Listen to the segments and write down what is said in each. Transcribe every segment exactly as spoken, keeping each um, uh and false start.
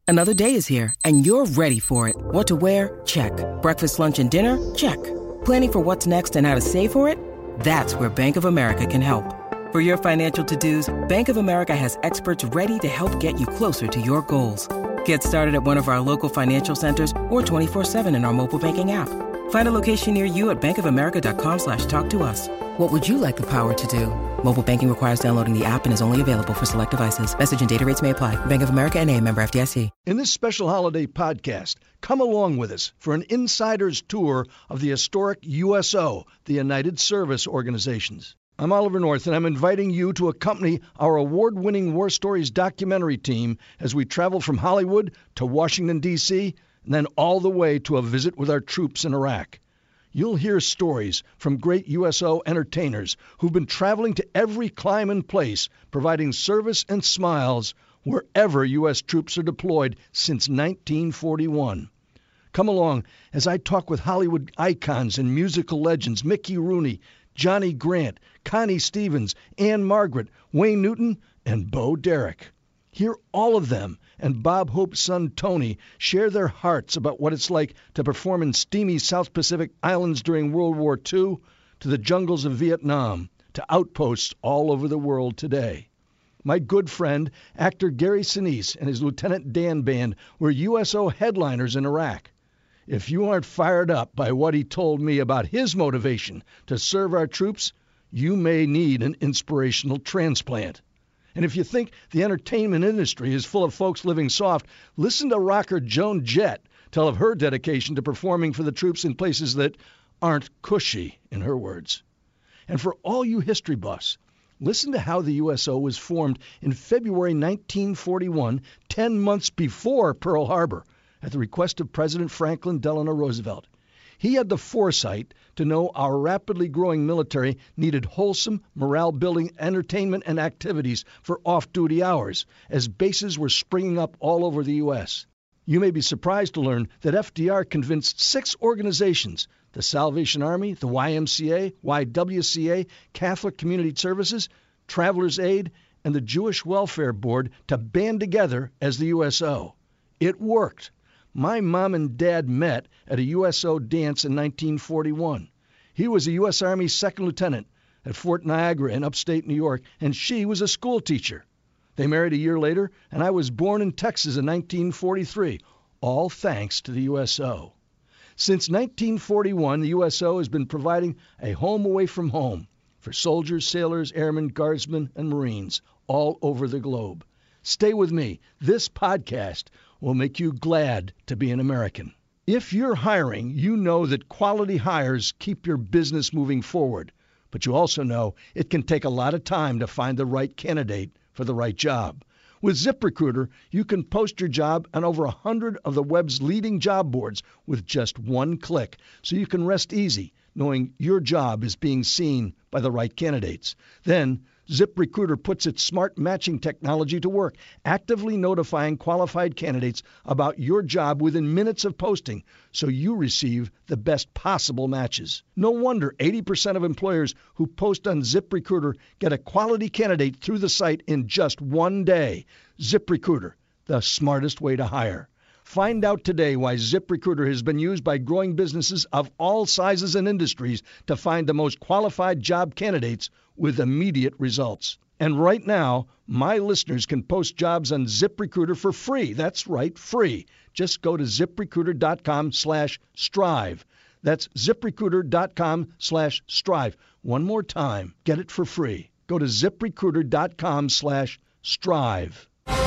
Another day is here, and you're ready for it. What to wear? Check. Breakfast, lunch, and dinner? Check. Planning for what's next and how to save for it? That's where Bank of America can help. For your financial to-dos, Bank of America has experts ready to help get you closer to your goals. Get started at one of our local financial centers or twenty-four seven in our mobile banking app. Find a location near you at bankofamerica.com slash talk to us. What would you like the power to do? Mobile banking requires downloading the app and is only available for select devices. Message and data rates may apply. Bank of America N A, member F D I C. In this special holiday podcast, come along with us for an insider's tour of the historic U S O, the United Service Organizations. I'm Oliver North, and I'm inviting you to accompany our award-winning War Stories documentary team as we travel from Hollywood to Washington, D C, and then all the way to a visit with our troops in Iraq. You'll hear stories from great U S O entertainers who've been traveling to every clime and place, providing service and smiles wherever U S troops are deployed since nineteen forty-one. Come along as I talk with Hollywood icons and musical legends Mickey Rooney, Johnny Grant, Connie Stevens, Anne Margaret, Wayne Newton, and Bo Derek. Hear all of them and Bob Hope's son Tony share their hearts about what it's like to perform in steamy South Pacific islands during World War Two, to the jungles of Vietnam, to outposts all over the world today. My good friend, actor Gary Sinise and his Lieutenant Dan Band were U S O headliners in Iraq. If you aren't fired up by what he told me about his motivation to serve our troops, you may need an inspirational transplant. And if you think the entertainment industry is full of folks living soft, listen to rocker Joan Jett tell of her dedication to performing for the troops in places that aren't cushy, in her words. And for all you history buffs, listen to how the U S O was formed in February nineteen forty-one, ten months before Pearl Harbor, at the request of President Franklin Delano Roosevelt. He had the foresight to know our rapidly growing military needed wholesome, morale-building entertainment and activities for off-duty hours, as bases were springing up all over the U S. You may be surprised to learn that F D R convinced six organizations, the Salvation Army, the Y M C A, Y W C A, Catholic Community Services, Travelers Aid, and the Jewish Welfare Board to band together as the U S O. It worked. My mom and dad met at a U S O dance in nineteen forty-one. He was a U S Army second lieutenant at Fort Niagara in upstate New York, and she was a school teacher. They married a year later, and I was born in Texas in nineteen forty-three, all thanks to the U S O. Since nineteen forty-one, the U S O has been providing a home away from home for soldiers, sailors, airmen, guardsmen, and Marines all over the globe. Stay with me. This podcast will make you glad to be an American. If you're hiring, you know that quality hires keep your business moving forward. But you also know it can take a lot of time to find the right candidate for the right job. With ZipRecruiter, you can post your job on over one hundred of the web's leading job boards with just one click, so you can rest easy knowing your job is being seen by the right candidates. Then, ZipRecruiter puts its smart matching technology to work, actively notifying qualified candidates about your job within minutes of posting, so you receive the best possible matches. No wonder eighty percent of employers who post on ZipRecruiter get a quality candidate through the site in just one day. ZipRecruiter, the smartest way to hire. Find out today why ZipRecruiter has been used by growing businesses of all sizes and industries to find the most qualified job candidates with immediate results. And right now, my listeners can post jobs on ZipRecruiter for free. That's right, free. Just go to ZipRecruiter.com slash strive. That's ZipRecruiter.com slash strive. One more time, get it for free. Go to ZipRecruiter.com slash strive.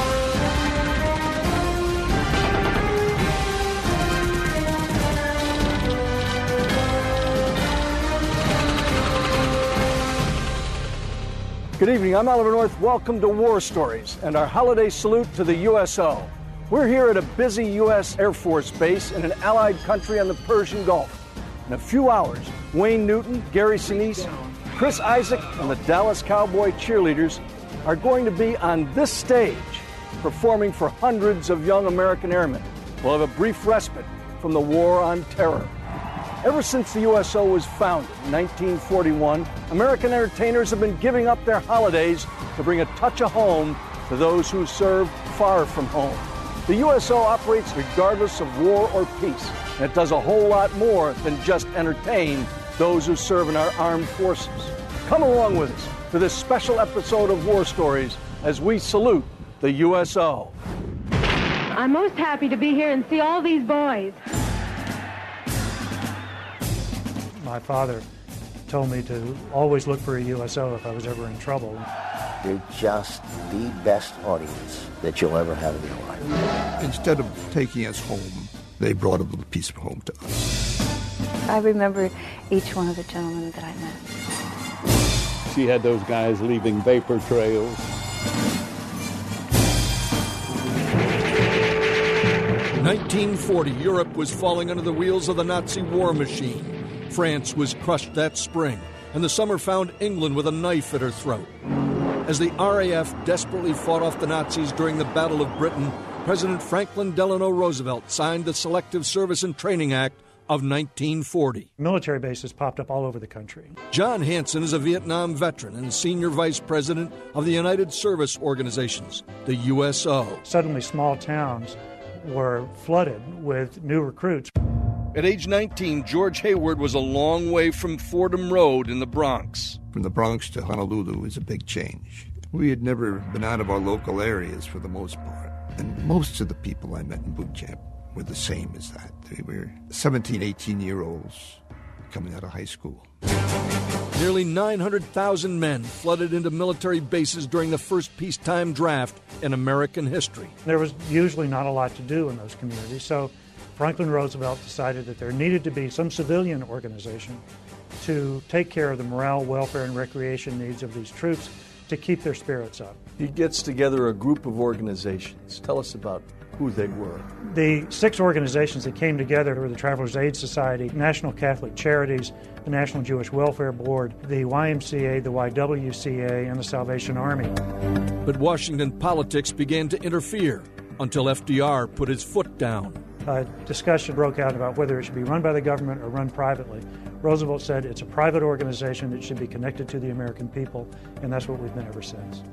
Good evening, I'm Oliver North. Welcome to War Stories and our holiday salute to the U S O. We're here at a busy U S Air Force base in an allied country on the Persian Gulf. In a few hours, Wayne Newton, Gary Sinise, Chris Isaak, and the Dallas Cowboy cheerleaders are going to be on this stage performing for hundreds of young American airmen. We'll have a brief respite from the war on terror. Ever since the U S O was founded in nineteen forty-one, American entertainers have been giving up their holidays to bring a touch of home to those who serve far from home. The U S O operates regardless of war or peace, and it does a whole lot more than just entertain those who serve in our armed forces. Come along with us for this special episode of War Stories as we salute the U S O. I'm most happy to be here and see all these boys. My father told me to always look for a U S O if I was ever in trouble. They're just the best audience that you'll ever have in your life. Instead of taking us home, they brought a little piece of home to us. I remember each one of the gentlemen that I met. She had those guys leaving vapor trails. nineteen forty, Europe was falling under the wheels of the Nazi war machine. France was crushed that spring, and the summer found England with a knife at her throat. As the R A F desperately fought off the Nazis during the Battle of Britain, President Franklin Delano Roosevelt signed the Selective Service and Training Act of nineteen forty. Military bases popped up all over the country. John Hanson is a Vietnam veteran and senior vice president of the United Service Organizations, the U S O. Suddenly, small towns were flooded with new recruits. At age nineteen, George Hayward was a long way from Fordham Road in the Bronx. From the Bronx to Honolulu is a big change. We had never been out of our local areas for the most part. And most of the people I met in boot camp were the same as that. They were seventeen, eighteen-year-olds coming out of high school. Nearly nine hundred thousand men flooded into military bases during the first peacetime draft in American history. There was usually not a lot to do in those communities, so Franklin Roosevelt decided that there needed to be some civilian organization to take care of the morale, welfare, and recreation needs of these troops to keep their spirits up. He gets together a group of organizations. Tell us about who they were. The six organizations that came together were the Travelers Aid Society, National Catholic Charities, the National Jewish Welfare Board, the Y M C A, the Y W C A, and the Salvation Army. But Washington politics began to interfere until F D R put his foot down. A discussion broke out about whether it should be run by the government or run privately. Roosevelt said it's a private organization that should be connected to the American people, and that's what we've been ever since.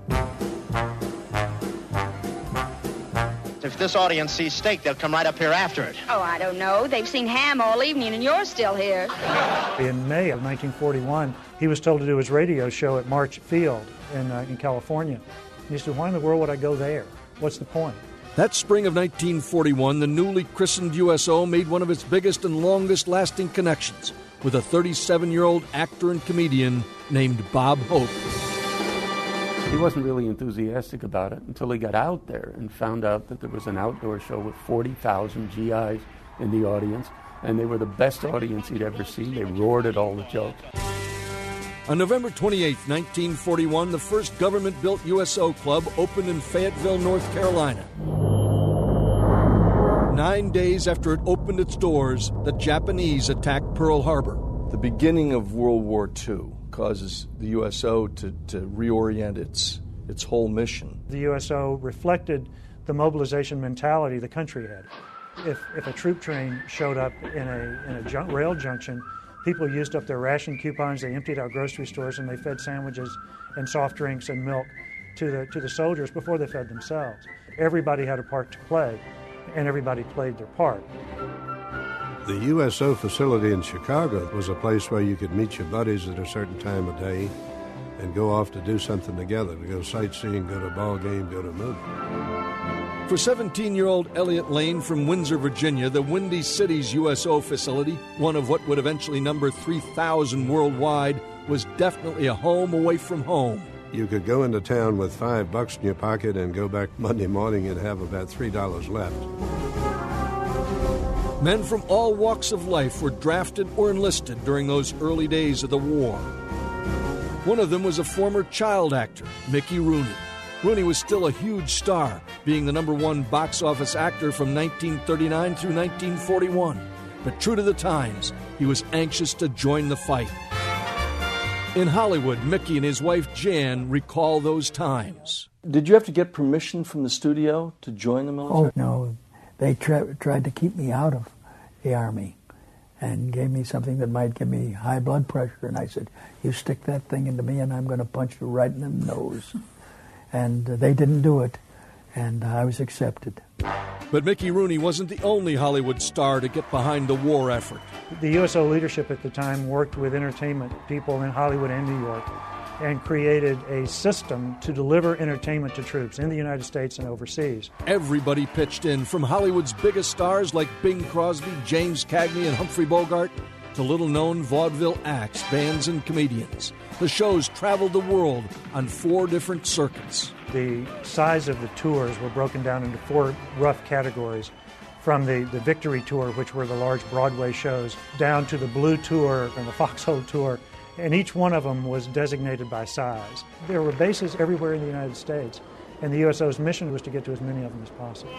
If this audience sees steak, they'll come right up here after it. Oh, I don't know. They've seen ham all evening, and you're still here. In May of nineteen forty-one, he was told to do his radio show at March Field in, uh, in California. And he said, why in the world would I go there? What's the point? That spring of nineteen forty-one, the newly christened U S O made one of its biggest and longest-lasting connections with a thirty-seven-year-old actor and comedian named Bob Hope. He wasn't really enthusiastic about it until he got out there and found out that there was an outdoor show with forty thousand G Is in the audience, and they were the best audience he'd ever seen. They roared at all the jokes. On November twenty-eighth, nineteen forty-one, the first government-built U S O club opened in Fayetteville, North Carolina. Nine days after it opened its doors, the Japanese attacked Pearl Harbor. The beginning of World War Two causes the U S O to, to reorient its, its whole mission. The U S O reflected the mobilization mentality the country had. If, if a troop train showed up in a, in a jun- rail junction, people used up their ration coupons, they emptied out grocery stores, and they fed sandwiches and soft drinks and milk to the, to the soldiers before they fed themselves. Everybody had a part to play, and everybody played their part. The U S O facility in Chicago was a place where you could meet your buddies at a certain time of day and go off to do something together, to go sightseeing, go to a ball game, go to a movie. For seventeen-year-old Elliot Lane from Windsor, Virginia, the Windy City's U S O facility, one of what would eventually number three thousand worldwide, was definitely a home away from home. You could go into town with five bucks in your pocket and go back Monday morning and have about three dollars left. Men from all walks of life were drafted or enlisted during those early days of the war. One of them was a former child actor, Mickey Rooney. Rooney was still a huge star, being the number one box office actor from nineteen thirty-nine through nineteen forty-one. But true to the times, he was anxious to join the fight. In Hollywood, Mickey and his wife Jan recall those times. Did you have to get permission from the studio to join the military? Oh, no. They tra- tried to keep me out of the Army and gave me something that might give me high blood pressure. And I said, you stick that thing into me and I'm going to punch you right in the nose. And uh, they didn't do it. and I was accepted. But Mickey Rooney wasn't the only Hollywood star to get behind the war effort. The U S O leadership at the time worked with entertainment people in Hollywood and New York and created a system to deliver entertainment to troops in the United States and overseas. Everybody pitched in, from Hollywood's biggest stars like Bing Crosby, James Cagney, and Humphrey Bogart, to little-known vaudeville acts, bands, and comedians. The shows traveled the world on four different circuits. The size of the tours were broken down into four rough categories, from the, the Victory Tour, which were the large Broadway shows, down to the Blue Tour and the Foxhole Tour, and each one of them was designated by size. There were bases everywhere in the United States, and the U S O's mission was to get to as many of them as possible.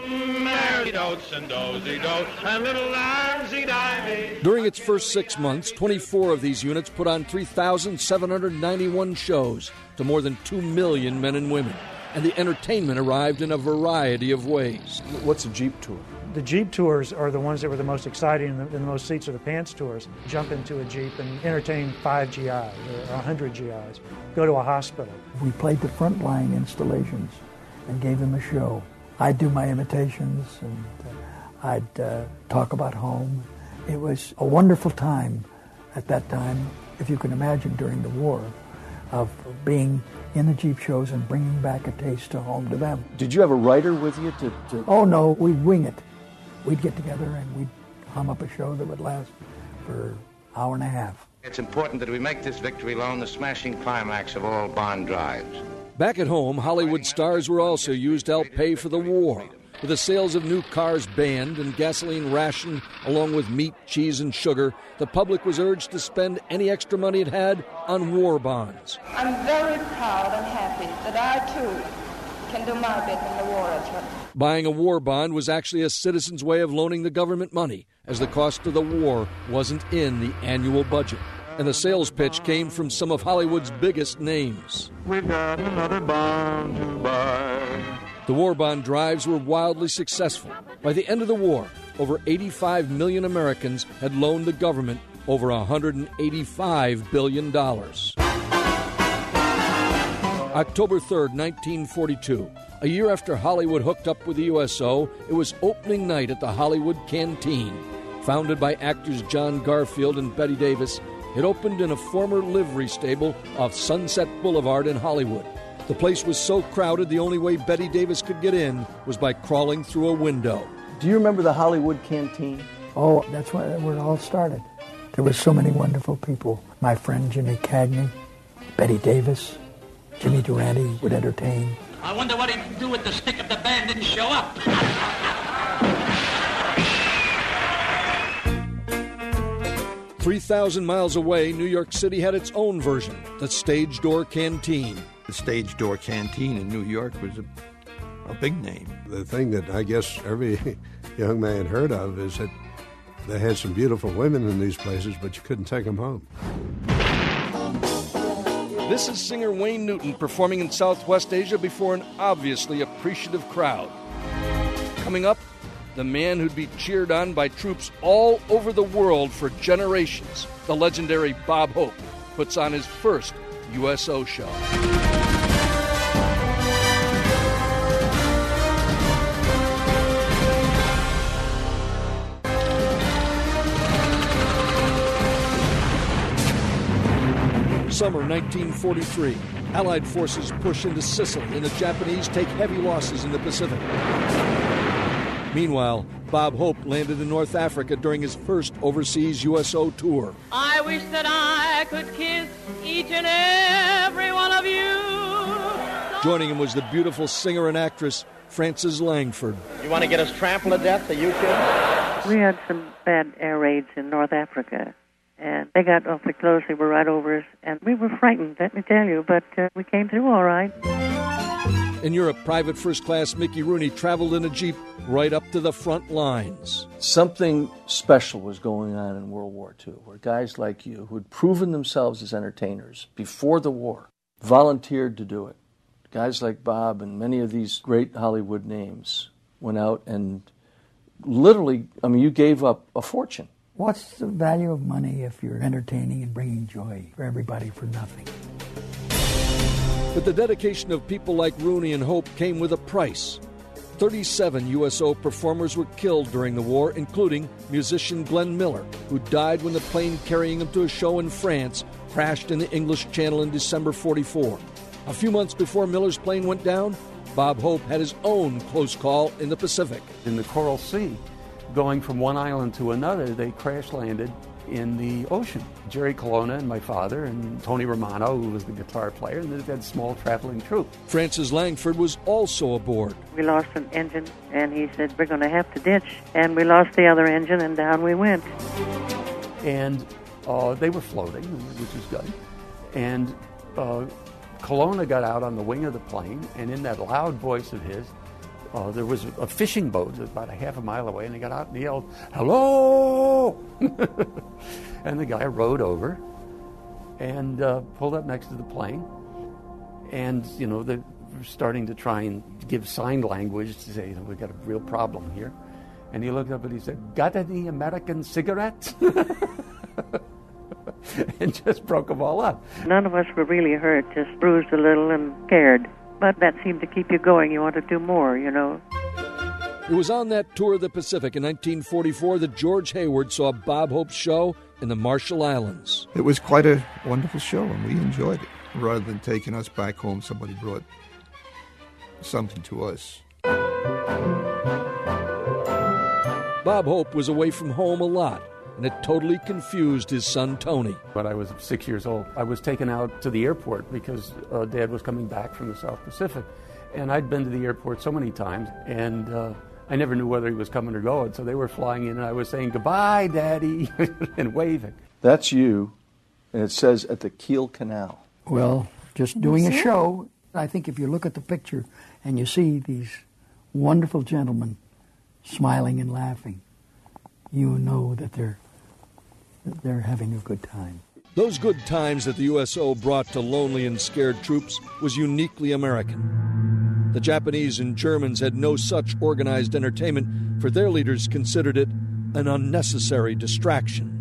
During its first six months, twenty-four of these units put on three thousand seven hundred ninety-one shows to more than two million men and women, and the entertainment arrived in a variety of ways. What's a Jeep tour? The Jeep tours are the ones that were the most exciting, and the, and the most seats are the pants tours. Jump into a Jeep and entertain five G Is or one hundred G Is. Go to a hospital. We played the frontline installations and gave them a show. I'd do my imitations, and uh, I'd uh, talk about home. It was a wonderful time at that time, if you can imagine, during the war, of being in the Jeep shows and bringing back a taste to home to them. Did you have a writer with you to... to... Oh, no, we'd wing it. We'd get together and we'd hum up a show that would last for an hour and a half. It's important that we make this victory loan the smashing climax of all Bond drives. Back at home, Hollywood stars were also used to help pay for the war. With the sales of new cars banned and gasoline rationed, along with meat, cheese, and sugar, the public was urged to spend any extra money it had on war bonds. I'm very proud and happy that I, too, can do my bit in the war effort. Buying a war bond was actually a citizen's way of loaning the government money, as the cost of the war wasn't in the annual budget. And the sales pitch came from some of Hollywood's biggest names. We've got another bond to buy. The war bond drives were wildly successful. By the end of the war, over eighty-five million Americans had loaned the government over one hundred eighty-five billion dollars. October third, nineteen forty-two. A year after Hollywood hooked up with the U S O, it was opening night at the Hollywood Canteen. Founded by actors John Garfield and Bette Davis, it opened in a former livery stable off Sunset Boulevard in Hollywood. The place was so crowded, the only way Bette Davis could get in was by crawling through a window. Do you remember the Hollywood Canteen? Oh, that's where it all started. There were so many wonderful people. My friend Jimmy Cagney, Bette Davis, Jimmy Durante would entertain. I wonder what he'd do with the stick if the band didn't show up. three thousand miles away, New York City had its own version, the Stage Door Canteen. The Stage Door Canteen in New York was a, a big name. The thing that I guess every young man heard of is that they had some beautiful women in these places, but you couldn't take them home. This is singer Wayne Newton performing in Southwest Asia before an obviously appreciative crowd. Coming up, the man who'd be cheered on by troops all over the world for generations, the legendary Bob Hope, puts on his first U S O show. Summer nineteen forty-three. Allied forces push into Sicily and the Japanese take heavy losses in the Pacific. Meanwhile, Bob Hope landed in North Africa during his first overseas U S O tour. I wish that I could kiss each and every one of you. Joining him was the beautiful singer and actress Frances Langford. You want to get us trampled to death, the U K? We had some bad air raids in North Africa. And they got awfully close. They were right over us. And we were frightened, let me tell you. But uh, we came through all right. In Europe, Private First Class Mickey Rooney traveled in a Jeep right up to the front lines. Something special was going on in World War Two, where guys like you, who had proven themselves as entertainers before the war, volunteered to do it. Guys like Bob and many of these great Hollywood names went out and literally, I mean, you gave up a fortune. What's the value of money if you're entertaining and bringing joy for everybody for nothing? But the dedication of people like Rooney and Hope came with a price. thirty-seven U S O performers were killed during the war, including musician Glenn Miller, who died when the plane carrying him to a show in France crashed in the English Channel in December forty-four. A few months before Miller's plane went down, Bob Hope had his own close call in the Pacific. In the Coral Sea, going from one island to another, they crash-landed in the ocean. Jerry Colonna and my father and Tony Romano, who was the guitar player, and they had a small traveling troupe. Francis Langford was also aboard. We lost an engine, and he said, we're going to have to ditch. And we lost the other engine, and down we went. And uh, they were floating, which was good. And uh, Colonna got out on the wing of the plane, and in that loud voice of his, Uh, there was a fishing boat about a half a mile away, and he got out and he yelled, "Hello!" And the guy rowed over and uh, pulled up next to the plane. And, you know, they were starting to try and give sign language to say, you know, we've got a real problem here. And he looked up and he said, "Got any American cigarettes?" And just broke them all up. None of us were really hurt, just bruised a little and scared. But that seemed to keep you going. You want to do more, you know. It was on that tour of the Pacific in nineteen forty-four that George Hayward saw Bob Hope's show in the Marshall Islands. It was quite a wonderful show, and we enjoyed it. Rather than taking us back home, somebody brought something to us. Bob Hope was away from home a lot, and it totally confused his son Tony. When I was six years old, I was taken out to the airport because uh, Dad was coming back from the South Pacific. And I'd been to the airport so many times, and uh, I never knew whether he was coming or going. So they were flying in, and I was saying, "Goodbye, Daddy," and waving. That's you, and it says at the Kiel Canal. Well, just doing a show. I think if you look at the picture and you see these wonderful gentlemen smiling and laughing, you know that they're they're having a good time. Those good times that the U S O brought to lonely and scared troops was uniquely American. The Japanese and Germans had no such organized entertainment, for their leaders considered it an unnecessary distraction.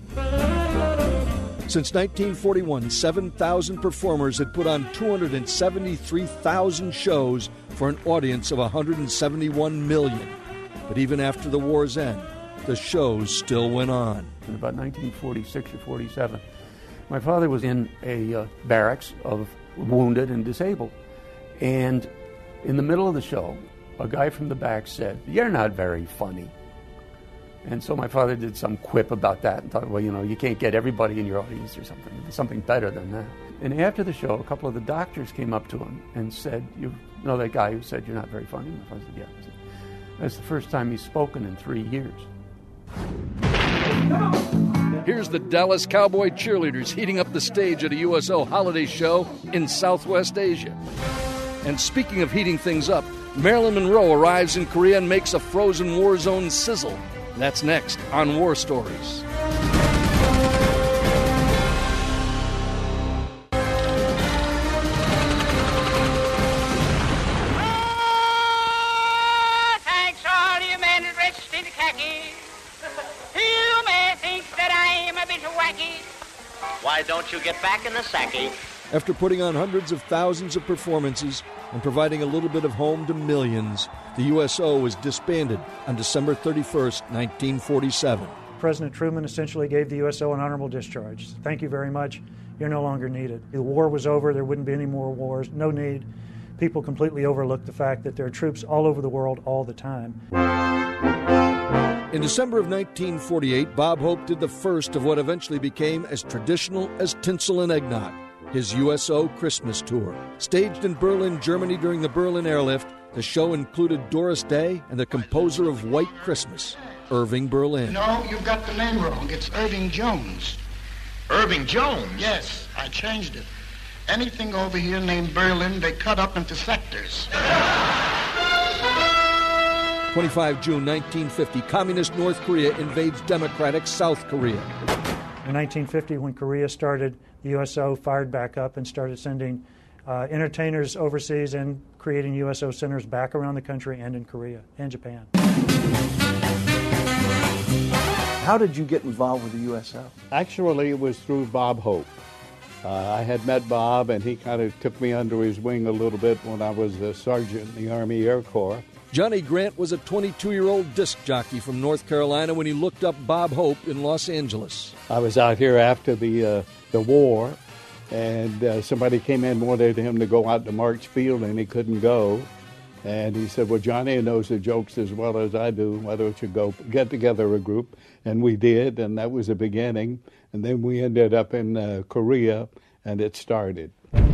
Since nineteen forty-one, seven thousand performers had put on two hundred seventy-three thousand shows for an audience of one hundred seventy-one million. But even after the war's end, the shows still went on. In about nineteen forty-six or forty-seven, my father was in a uh, barracks of wounded and disabled. And in the middle of the show, a guy from the back said, "You're not very funny." And so my father did some quip about that and thought, well, you know, you can't get everybody in your audience or something. Something better than that. And after the show, a couple of the doctors came up to him and said, "You know that guy who said you're not very funny?" My father said, "Yeah." I said, "That's the first time he's spoken in three years." Here's the Dallas Cowboy cheerleaders heating up the stage at a U S O holiday show in Southwest Asia. And speaking of heating things up, Marilyn Monroe arrives in Korea and makes a frozen war zone sizzle. That's next on War Stories. Thanks all you men dressed in khaki. You may think that I'm a bit wacky. Why don't you get back in the sacky? After putting on hundreds of thousands of performances and providing a little bit of home to millions, the U S O was disbanded on December thirty-first, nineteen forty-seven. President Truman essentially gave the U S O an honorable discharge. Thank you very much. You're no longer needed. The war was over. There wouldn't be any more wars. No need. People completely overlooked the fact that there are troops all over the world all the time. In December of nineteen forty-eight, Bob Hope did the first of what eventually became as traditional as tinsel and eggnog, his U S O Christmas tour. Staged in Berlin, Germany during the Berlin Airlift, the show included Doris Day and the composer of White Christmas, Irving Berlin. No, you've got the name wrong. It's Irving Jones. Irving Jones? Yes, I changed it. Anything over here named Berlin, they cut up into sectors. the twenty-fifth of June, nineteen fifty, Communist North Korea invades democratic South Korea. In nineteen fifty, when Korea started, the U S O fired back up and started sending uh, entertainers overseas and creating U S O centers back around the country and in Korea and Japan. How did you get involved with the U S O? Actually, it was through Bob Hope. Uh, I had met Bob, and he kind of took me under his wing a little bit when I was a sergeant in the Army Air Corps. Johnny Grant was a twenty-two-year-old disc jockey from North Carolina when he looked up Bob Hope in Los Angeles. I was out here after the uh, the war, and uh, somebody came in and wanted him to go out to March Field, and he couldn't go. And he said, well, Johnny knows the jokes as well as I do. Why don't you go get together a group? And we did, and that was the beginning. And then we ended up in uh, Korea, and it started.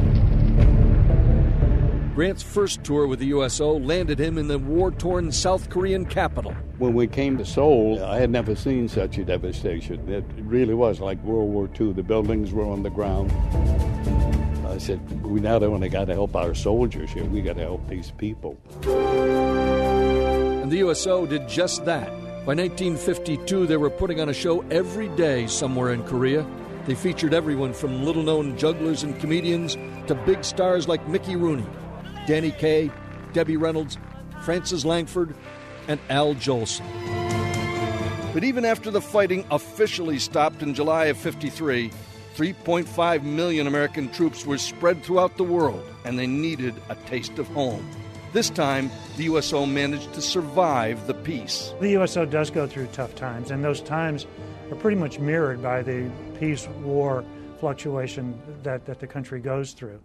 Grant's first tour with the U S O landed him in the war-torn South Korean capital. When we came to Seoul, I had never seen such a devastation. It really was like World War Two. The buildings were on the ground. I said, we not only got to help our soldiers here, we got to help these people. And the U S O did just that. By nineteen fifty-two, they were putting on a show every day somewhere in Korea. They featured everyone from little-known jugglers and comedians to big stars like Mickey Rooney, Danny Kaye, Debbie Reynolds, Frances Langford, and Al Jolson. But even after the fighting officially stopped in July of fifty-three, three point five million American troops were spread throughout the world, and they needed a taste of home. This time, the U S O managed to survive the peace. The U S O does go through tough times, and those times are pretty much mirrored by the peace-war fluctuation that, that the country goes through.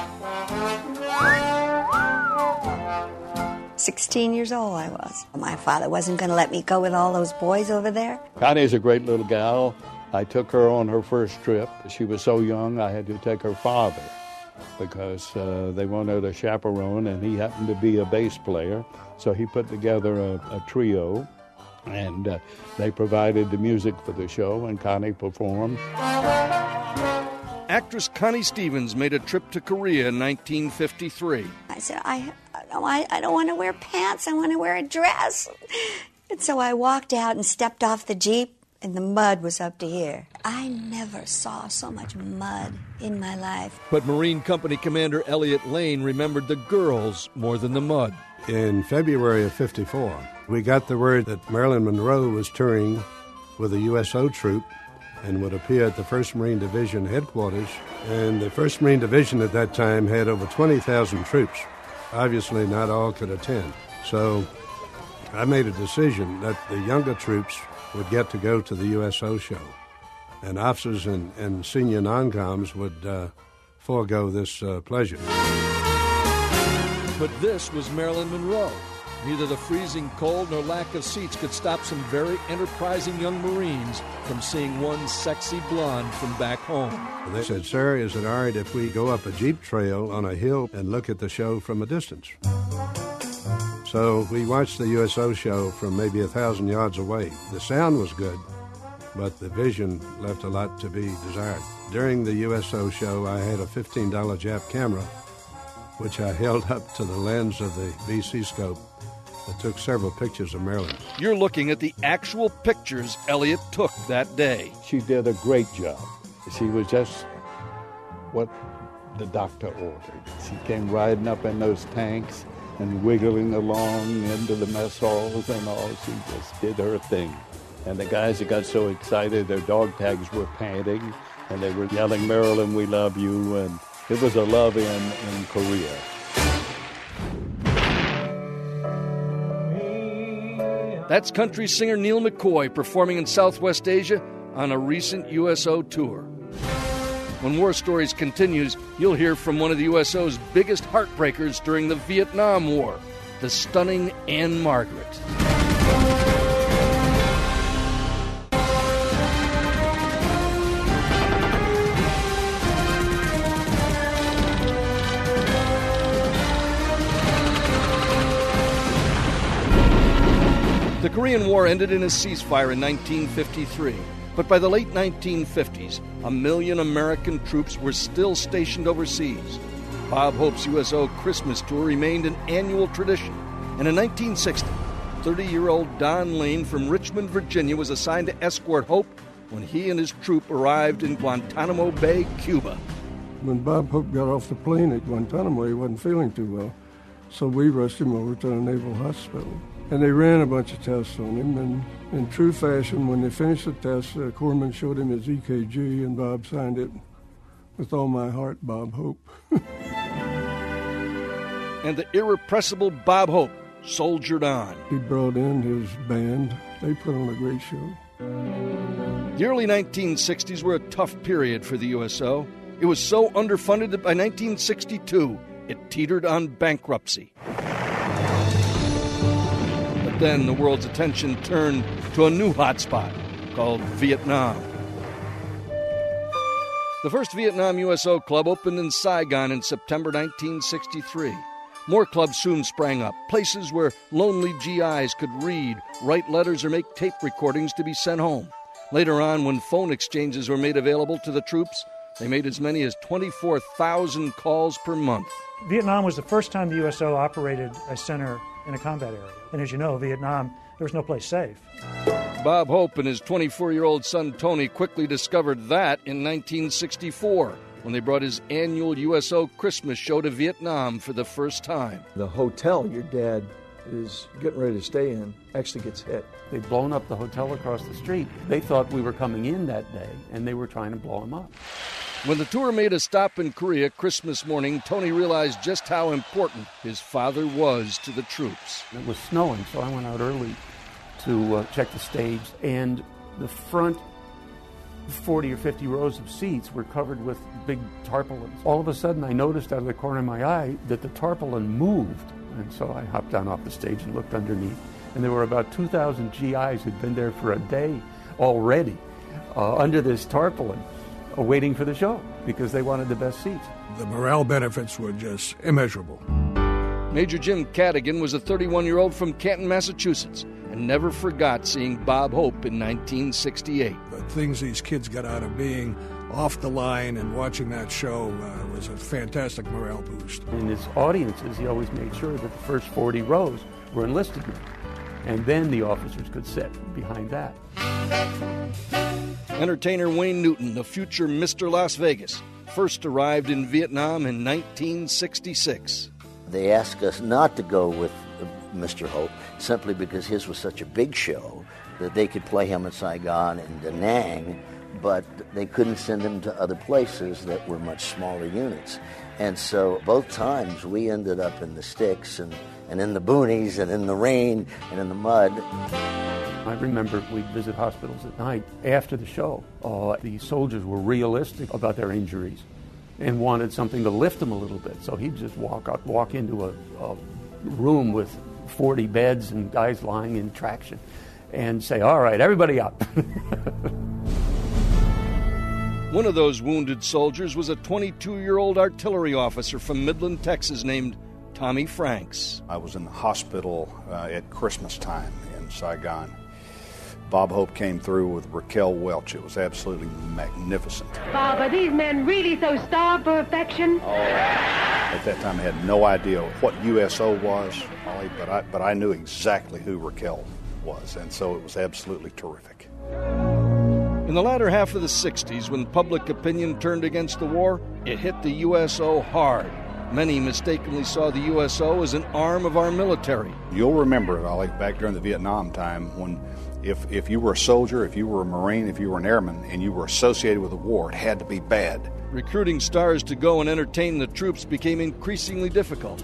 sixteen years old I was. My father wasn't going to let me go with all those boys over there. Connie's a great little gal. I took her on her first trip. She was so young, I had to take her father because uh, they wanted a chaperone, and he happened to be a bass player. So he put together a, a trio, and uh, they provided the music for the show, and Connie performed. Actress Connie Stevens made a trip to Korea in nineteen fifty-three. I said, I, I, I don't want to wear pants. I want to wear a dress. And so I walked out and stepped off the Jeep, and the mud was up to here. I never saw so much mud in my life. But Marine Company Commander Elliot Lane remembered the girls more than the mud. In February of fifty-four, we got the word that Marilyn Monroe was touring with a U S O troop and would appear at the first Marine Division headquarters. And the first Marine Division at that time had over twenty thousand troops. Obviously, not all could attend. So I made a decision that the younger troops would get to go to the U S O show, and officers and, and senior non-coms would uh, forego this uh, pleasure. But this was Marilyn Monroe. Neither the freezing cold nor lack of seats could stop some very enterprising young Marines from seeing one sexy blonde from back home. They said, sir, is it all right if we go up a jeep trail on a hill and look at the show from a distance? So we watched the U S O show from maybe a thousand yards away. The sound was good, but the vision left a lot to be desired. During the U S O show, I had a fifteen dollar Jap camera, which I held up to the lens of the B C scope that took several pictures of Marilyn. You're looking at the actual pictures Elliot took that day. She did a great job. She was just what the doctor ordered. She came riding up in those tanks and wiggling along into the mess halls and all. She just did her thing. And the guys that got so excited, their dog tags were panting, and they were yelling, Marilyn, we love you, and it was a love in, in Korea. That's country singer Neil McCoy performing in Southwest Asia on a recent U S O tour. When War Stories continues, you'll hear from one of the U S O's biggest heartbreakers during the Vietnam War, the stunning Anne Margaret. The Korean War ended in a ceasefire in nineteen fifty-three. But by the late nineteen fifties, a million American troops were still stationed overseas. Bob Hope's U S O Christmas tour remained an annual tradition. And in nineteen sixty, thirty-year-old Don Lane from Richmond, Virginia, was assigned to escort Hope when he and his troop arrived in Guantanamo Bay, Cuba. When Bob Hope got off the plane at Guantanamo, he wasn't feeling too well. So we rushed him over to the Naval Hospital. And they ran a bunch of tests on him, and in true fashion, when they finished the test, the corpsman showed him his E K G, and Bob signed it, with all my heart, Bob Hope. And the irrepressible Bob Hope soldiered on. He brought in his band. They put on a great show. The early nineteen sixties were a tough period for the U S O. It was so underfunded that by nineteen sixty-two, it teetered on bankruptcy. But then the world's attention turned to a new hotspot called Vietnam. The first Vietnam U S O club opened in Saigon in September nineteen sixty-three. More clubs soon sprang up, places where lonely G Is could read, write letters, or make tape recordings to be sent home. Later on, when phone exchanges were made available to the troops, they made as many as twenty-four thousand calls per month. Vietnam was the first time the U S O operated a center in a combat area. And as you know, Vietnam, there was no place safe. Bob Hope and his twenty-four-year-old son Tony quickly discovered that in nineteen sixty-four, when they brought his annual U S O Christmas show to Vietnam for the first time. The hotel your dad is getting ready to stay in actually gets hit. They'd blown up the hotel across the street. They thought we were coming in that day, and they were trying to blow him up. When the tour made a stop in Korea Christmas morning, Tony realized just how important his father was to the troops. It was snowing, so I went out early to uh, check the stage, and the front forty or fifty rows of seats were covered with big tarpaulins. All of a sudden, I noticed out of the corner of my eye that the tarpaulin moved, and so I hopped down off the stage and looked underneath, and there were about two thousand G Is who'd been there for a day already uh, under this tarpaulin, uh, waiting for the show because they wanted the best seats. The morale benefits were just immeasurable. Major Jim Cadigan was a thirty-one-year-old from Canton, Massachusetts, and never forgot seeing Bob Hope in nineteen sixty-eight. The things these kids got out of being off the line and watching that show uh, was a fantastic morale boost. In his audiences, he always made sure that the first forty rows were enlisted men, and then the officers could sit behind that. Entertainer Wayne Newton, the future Mister Las Vegas, first arrived in Vietnam in nineteen sixty-six. They asked us not to go with Mister Hope simply because his was such a big show that they could play him in Saigon and Da Nang, but they couldn't send him to other places that were much smaller units. And so both times we ended up in the sticks and, and in the boonies and in the rain and in the mud. I remember we'd visit hospitals at night after the show. Uh, the soldiers were realistic about their injuries and wanted something to lift them a little bit. So he'd just walk up, walk into a, a room with forty beds and guys lying in traction and say, "All right, everybody up." One of those wounded soldiers was a twenty-two-year-old artillery officer from Midland, Texas, named Tommy Franks. I was in the hospital uh, at Christmas time in Saigon. Bob Hope came through with Raquel Welch. It was absolutely magnificent. Bob, are these men really so starved for affection? Oh, at that time, I had no idea what U S O was, Molly, but I, but I knew exactly who Raquel was, and so it was absolutely terrific. In the latter half of the sixties, when public opinion turned against the war, it hit the U S O hard. Many mistakenly saw the U S O as an arm of our military. You'll remember it, Ollie, back during the Vietnam time when if, if you were a soldier, if you were a Marine, if you were an airman, and you were associated with the war, it had to be bad. Recruiting stars to go and entertain the troops became increasingly difficult.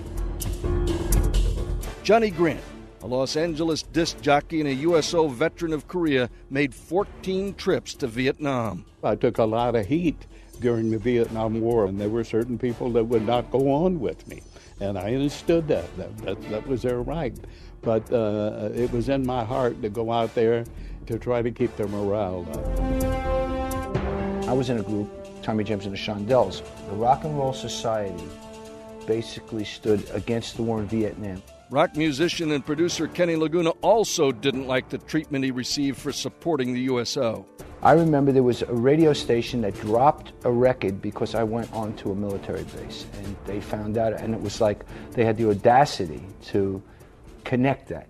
Johnny Grant, a Los Angeles disc jockey and a U S O veteran of Korea, made fourteen trips to Vietnam. I took a lot of heat during the Vietnam War, and there were certain people that would not go on with me, and I understood that. That, that, that was their right. But uh, it was in my heart to go out there to try to keep their morale up. I was in a group, Tommy James and the Shondells. The Rock and Roll Society basically stood against the war in Vietnam. Rock musician and producer Kenny Laguna also didn't like the treatment he received for supporting the U S O. I remember there was a radio station that dropped a record because I went onto a military base, and they found out, and it was like they had the audacity to connect that.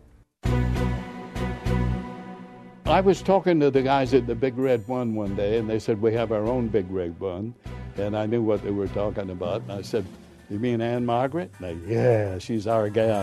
I was talking to the guys at the Big Red One one day, and they said, "We have our own Big Red One," and I knew what they were talking about, and I said, "You mean Ann Margaret?" And they, "Yeah, she's our gal."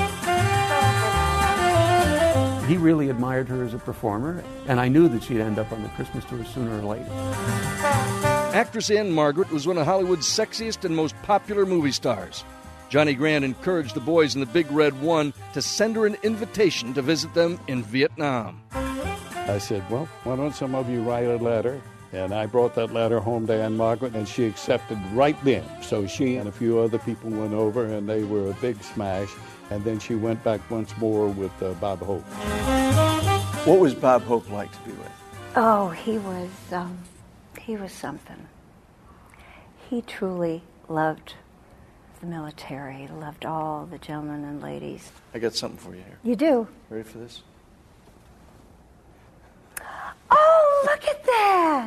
He really admired her as a performer, and I knew that she'd end up on the Christmas tour sooner or later. Actress Ann Margaret was one of Hollywood's sexiest and most popular movie stars. Johnny Grant encouraged the boys in the Big Red One to send her an invitation to visit them in Vietnam. I said, well, why don't some of you write a letter? And I brought that letter home to Anne Margaret, and she accepted right then. So she and a few other people went over, and they were a big smash. And then she went back once more with uh, Bob Hope. What was Bob Hope like to be with? Oh, he was, um, he was something. He truly loved the military, loved all the gentlemen and ladies. I got something for you here. You do? Ready for this? Oh, look at that!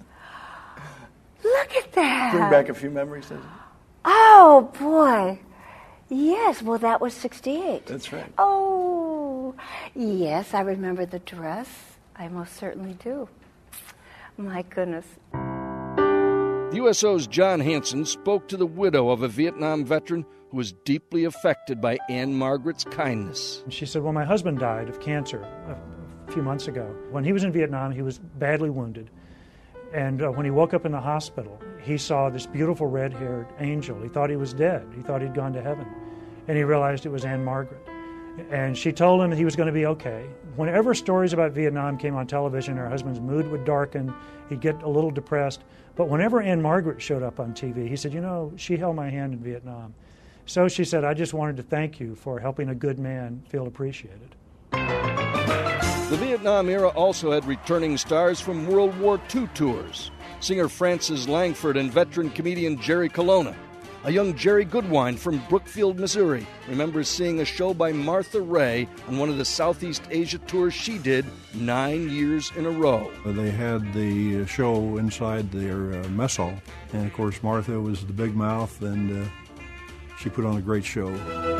Look at that! Bring back a few memories, doesn't it? Oh, boy. Yes, well, that was sixty-eight. That's right. Oh, yes, I remember the dress. I most certainly do. My goodness. The U S O's John Hanson spoke to the widow of a Vietnam veteran who was deeply affected by Anne Margaret's kindness. She said, well, my husband died of cancer a few months ago. When he was in Vietnam, he was badly wounded. And uh, when he woke up in the hospital, he saw this beautiful red-haired angel. He thought he was dead. He thought he'd gone to heaven. And he realized it was Anne Margaret. And she told him he was going to be okay. Whenever stories about Vietnam came on television, her husband's mood would darken. He'd get a little depressed. But whenever Anne Margaret showed up on T V, he said, you know, she held my hand in Vietnam. So she said, I just wanted to thank you for helping a good man feel appreciated. The Vietnam era also had returning stars from World War Two tours. Singer Frances Langford and veteran comedian Jerry Colonna. A young Jerry Goodwine from Brookfield, Missouri, remembers seeing a show by Martha Raye on one of the Southeast Asia tours she did nine years in a row. They had the show inside their uh, mess hall, and of course Martha was the big mouth, and uh, she put on a great show.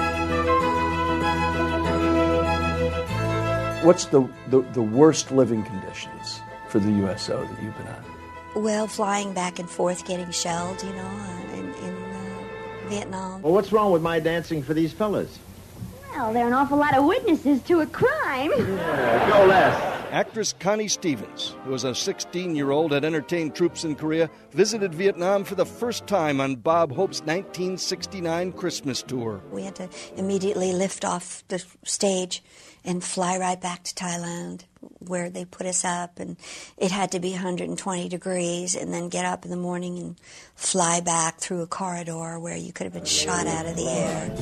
What's the, the, the worst living conditions for the U S O that you've been on? Well, flying back and forth, getting shelled, you know, uh, in, in uh, Vietnam. Well, what's wrong with my dancing for these fellas? Well, there are an awful lot of witnesses to a crime. Yeah, go Les. Actress Connie Stevens, who as a sixteen-year-old had entertained troops in Korea, visited Vietnam for the first time on Bob Hope's nineteen sixty-nine Christmas tour. We had to immediately lift off the stage and fly right back to Thailand, where they put us up, and it had to be one hundred twenty degrees, and then get up in the morning and fly back through a corridor where you could have been shot out of the air.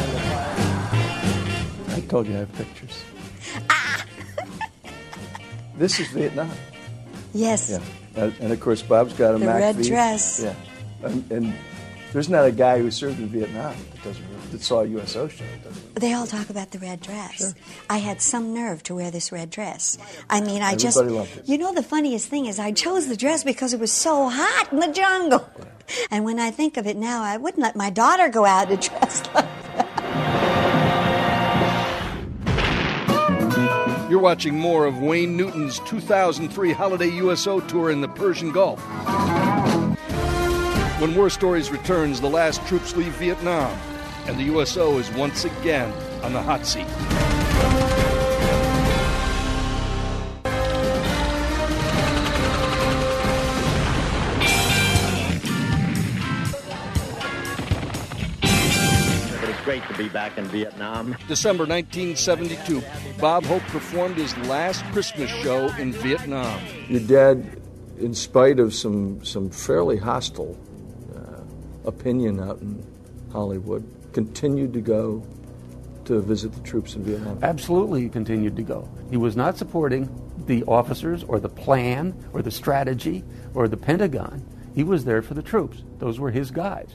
I told you I have pictures. Ah! This is Vietnam. Yes. Yeah, uh, and of course Bob's got a the Mac red V. dress. Yeah, and, and there's not a guy who served in Vietnam that doesn't that saw a U S O show. Doesn't they all talk about the red dress. Sure. I had some nerve to wear this red dress. I mean, I Everybody just, loved it. You know, the funniest thing is I chose the dress because it was so hot in the jungle. Yeah. And when I think of it now, I wouldn't let my daughter go out in a dress like that. You're watching more of Wayne Newton's two thousand three Holiday U S O Tour in the Persian Gulf. When War Stories returns, the last troops leave Vietnam, and the U S O is once again on the hot seat. Great to be back in Vietnam. December nineteen seventy-two, Bob Hope performed his last Christmas show in Vietnam. Your dad, in spite of some, some fairly hostile uh, opinion out in Hollywood, continued to go to visit the troops in Vietnam? Absolutely, he continued to go. He was not supporting the officers or the plan or the strategy or the Pentagon. He was there for the troops. Those were his guys.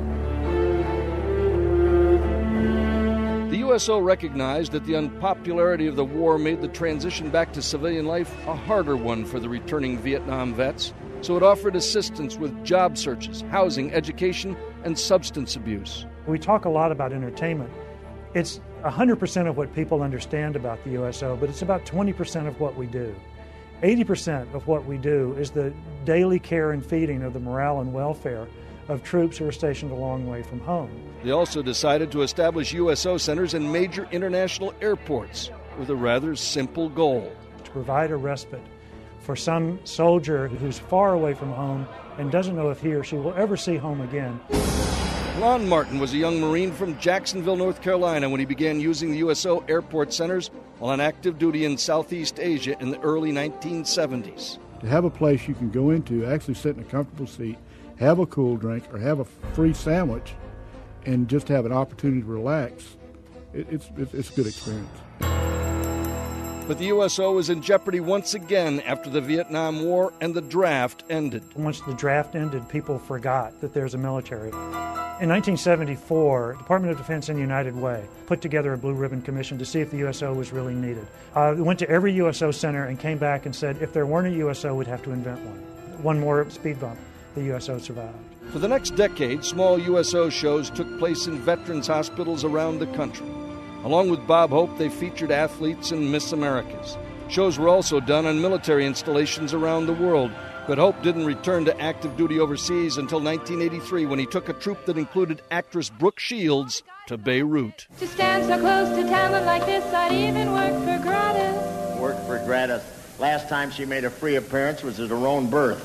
The U S O recognized that the unpopularity of the war made the transition back to civilian life a harder one for the returning Vietnam vets, so it offered assistance with job searches, housing, education, and substance abuse. We talk a lot about entertainment. It's one hundred percent of what people understand about the U S O, but it's about twenty percent of what we do. eighty percent of what we do is the daily care and feeding of the morale and welfare of troops who are stationed a long way from home. They also decided to establish U S O centers in major international airports with a rather simple goal: to provide a respite for some soldier who's far away from home and doesn't know if he or she will ever see home again. Lon Martin was a young Marine from Jacksonville, North Carolina, when he began using the U S O airport centers while on active duty in Southeast Asia in the early nineteen seventies. To have a place you can go into, actually sit in a comfortable seat, have a cool drink, or have a free sandwich, and just have an opportunity to relax, it, it's, it's, it's a good experience. But the U S O was in jeopardy once again after the Vietnam War and the draft ended. Once the draft ended, people forgot that there's a military. In nineteen seventy-four, Department of Defense and United Way put together a Blue Ribbon Commission to see if the U S O was really needed. Uh, we went to every U S O center and came back and said if there weren't a U S O, we'd have to invent one. One more speed bump. The U S O survived. For the next decade, small U S O shows took place in veterans' hospitals around the country. Along with Bob Hope, they featured athletes and Miss Americas. Shows were also done on military installations around the world, but Hope didn't return to active duty overseas until nineteen eighty-three when he took a troop that included actress Brooke Shields to Beirut. To stand so close to talent like this, I'd even work for gratis. Worked for gratis. Last time she made a free appearance was at her own birth.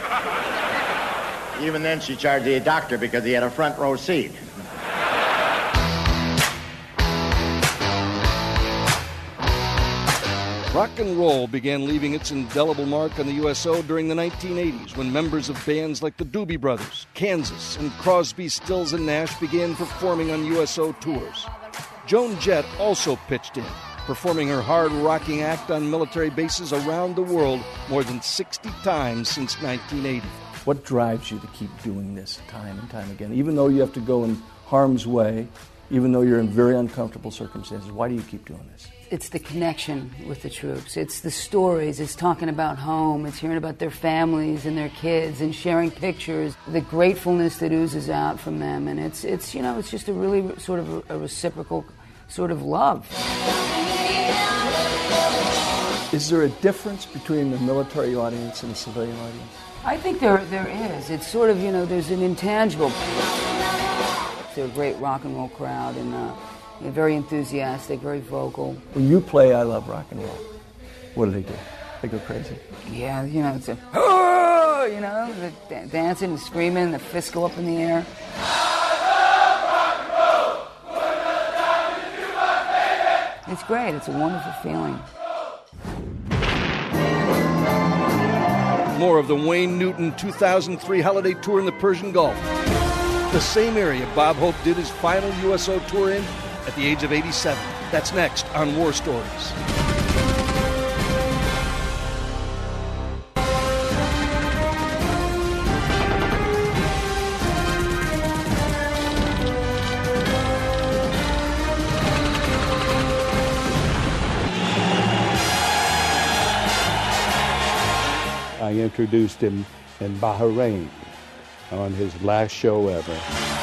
Even then she charged the doctor because he had a front row seat. Rock and roll began leaving its indelible mark on the U S O during the nineteen eighties when members of bands like the Doobie Brothers, Kansas, and Crosby, Stills and Nash began performing on U S O tours. Joan Jett also pitched in, performing her hard-rocking act on military bases around the world more than sixty times since nineteen eighty. What drives you to keep doing this time and time again? Even though you have to go in harm's way, even though you're in very uncomfortable circumstances, why do you keep doing this? It's the connection with the troops. It's the stories. It's talking about home. It's hearing about their families and their kids and sharing pictures. The gratefulness that oozes out from them. And it's, it's you know, it's just a really sort of a reciprocal sort of love. Is there a difference between the military audience and the civilian audience? I think there there is. It's sort of, you know, there's an intangible. They're a great rock and roll crowd and uh, they're very enthusiastic, very vocal. When you play I Love Rock and Roll, what do they do? They go crazy? Yeah, you know, it's a, oh, you know, they're dancing and screaming, the fists go up in the air. It's great. It's a wonderful feeling. More of the Wayne Newton two thousand three holiday tour in the Persian Gulf. The same area Bob Hope did his final U S O tour in at the age of eighty-seven. That's next on War Stories. I introduced him in Bahrain on his last show ever.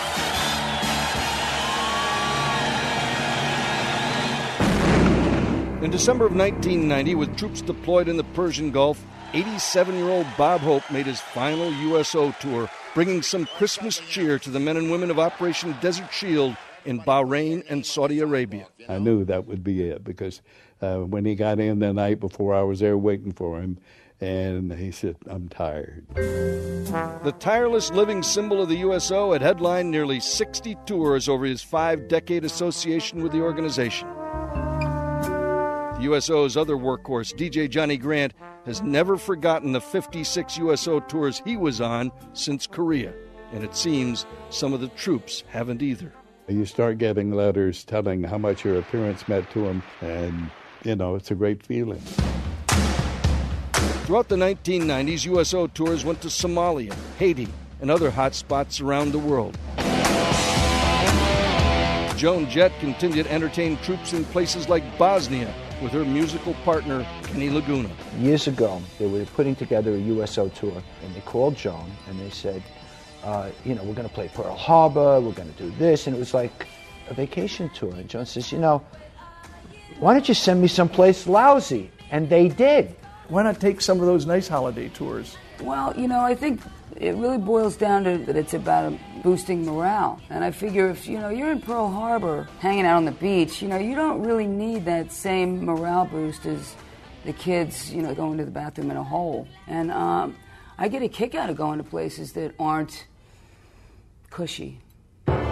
In December of nineteen ninety, with troops deployed in the Persian Gulf, eighty-seven-year-old Bob Hope made his final U S O tour, bringing some Christmas cheer to the men and women of Operation Desert Shield in Bahrain and Saudi Arabia. I knew that would be it because uh, when he got in the night before, I was there waiting for him, and he said, "I'm tired." The tireless living symbol of the U S O had headlined nearly sixty tours over his five-decade association with the organization. The U S O's other workhorse, D J Johnny Grant, has never forgotten the fifty-six U S O tours he was on since Korea, and it seems some of the troops haven't either. You start getting letters telling how much your appearance meant to them, and, you know, it's a great feeling. Throughout the nineteen nineties, U S O tours went to Somalia, Haiti, and other hot spots around the world. Joan Jett continued to entertain troops in places like Bosnia with her musical partner, Kenny Laguna. Years ago, they were putting together a U S O tour, and they called Joan, and they said, uh, you know, we're going to play Pearl Harbor, we're going to do this, and it was like a vacation tour. And Joan says, you know, why don't you send me someplace lousy? And they did. Why not take some of those nice holiday tours? Well, you know, I think it really boils down to that it's about boosting morale. And I figure if, you know, you're in Pearl Harbor hanging out on the beach, you know, you don't really need that same morale boost as the kids, you know, going to the bathroom in a hole. And um, I get a kick out of going to places that aren't cushy.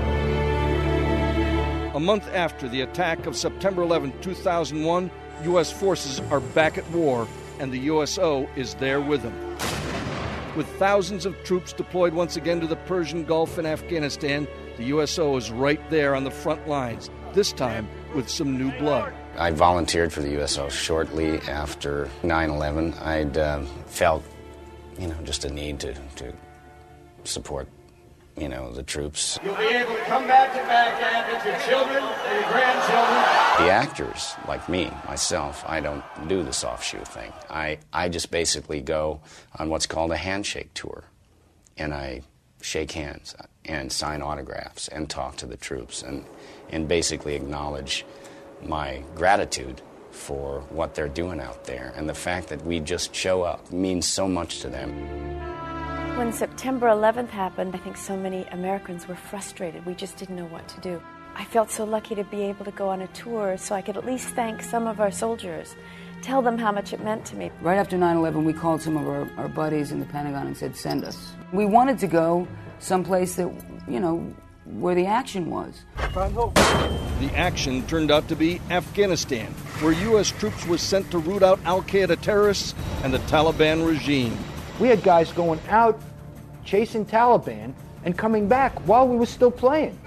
A month after the attack of September eleventh, two thousand one, U S forces are back at war, and the U S O is there with them. With thousands of troops deployed once again to the Persian Gulf and Afghanistan, the U S O is right there on the front lines, this time with some new blood. I volunteered for the U S O shortly after nine eleven. I'd uh, felt, you know, just a need to, to support, you know, the troops. You'll be able to come back to Baghdad with your children and your grandchildren. The actors, like me, myself, I don't do the soft shoe thing. I, I just basically go on what's called a handshake tour, and I shake hands and sign autographs and talk to the troops and, and basically acknowledge my gratitude for what they're doing out there. And the fact that we just show up means so much to them. When September eleventh happened, I think so many Americans were frustrated. We just didn't know what to do. I felt so lucky to be able to go on a tour so I could at least thank some of our soldiers, tell them how much it meant to me. Right after nine eleven, we called some of our, our buddies in the Pentagon and said, send us. We wanted to go someplace that, you know, where the action was. The action turned out to be Afghanistan, where U S troops were sent to root out al-Qaeda terrorists and the Taliban regime. We had guys going out chasing Taliban and coming back while we were still playing.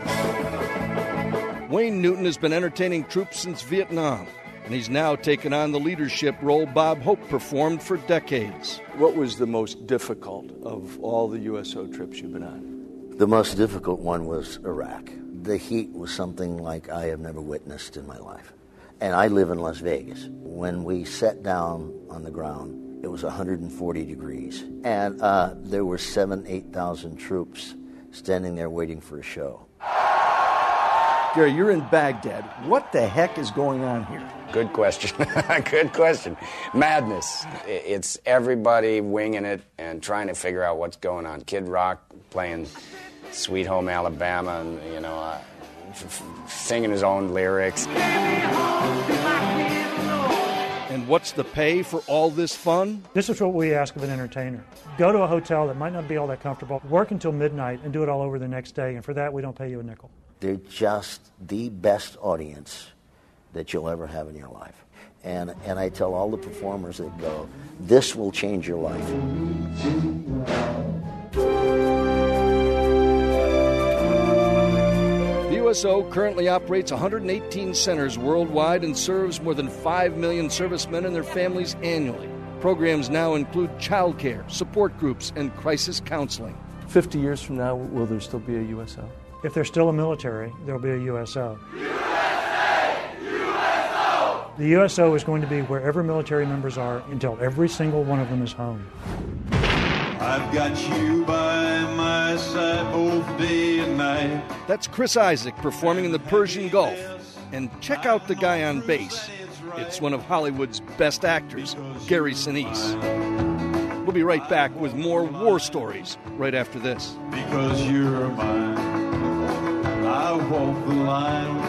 Wayne Newton has been entertaining troops since Vietnam, and he's now taken on the leadership role Bob Hope performed for decades. What was the most difficult of all the U S O trips you've been on? The most difficult one was Iraq. The heat was something like I have never witnessed in my life. And I live in Las Vegas. When we sat down on the ground, it was one hundred forty degrees. And uh, there were seven, eight thousand troops standing there waiting for a show. Gary, you're in Baghdad. What the heck is going on here? Good question. Good question. Madness. It's everybody winging it and trying to figure out what's going on. Kid Rock playing Sweet Home Alabama and, you know, uh, f- singing his own lyrics. And what's the pay for all this fun? This is what we ask of an entertainer. Go to a hotel that might not be all that comfortable, work until midnight, and do it all over the next day, and for that we don't pay you a nickel. They're just the best audience that you'll ever have in your life. And and I tell all the performers that go, this will change your life. The U S O currently operates one hundred eighteen centers worldwide and serves more than five million servicemen and their families annually. Programs now include childcare, support groups, and crisis counseling. Fifty years from now, will there still be a U S O? If there's still a military, there'll be a U S O. U S A! U S O! The U S O is going to be wherever military members are until every single one of them is home. I've got you by my side both day and night. That's Chris Isaak performing in the Persian Gulf. And check out the guy on bass. It's one of Hollywood's best actors, Gary Sinise. We'll be right back with more war stories right after this. Because you're mine, I walk the line.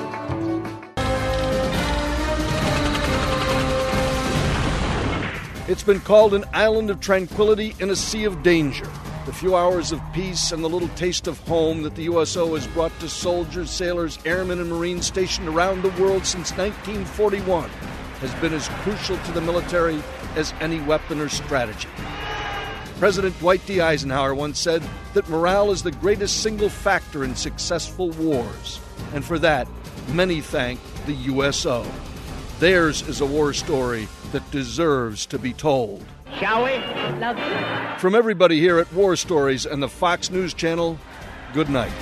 It's been called an island of tranquility in a sea of danger. The few hours of peace and the little taste of home that the U S O has brought to soldiers, sailors, airmen, and Marines stationed around the world since nineteen forty-one has been as crucial to the military as any weapon or strategy. President Dwight D. Eisenhower once said that morale is the greatest single factor in successful wars. And for that, many thank the U S O. Theirs is a war story that deserves to be told. Shall we? Love you. From everybody here at War Stories and the Fox News Channel, good night.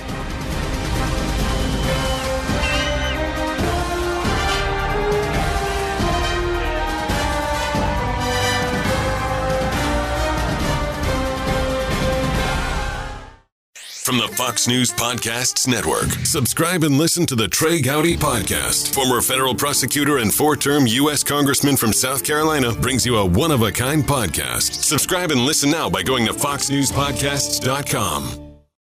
From the Fox News Podcasts Network. Subscribe and listen to the Trey Gowdy Podcast. Former federal prosecutor and four-term U S Congressman from South Carolina brings you a one-of-a-kind podcast. Subscribe and listen now by going to fox news podcasts dot com.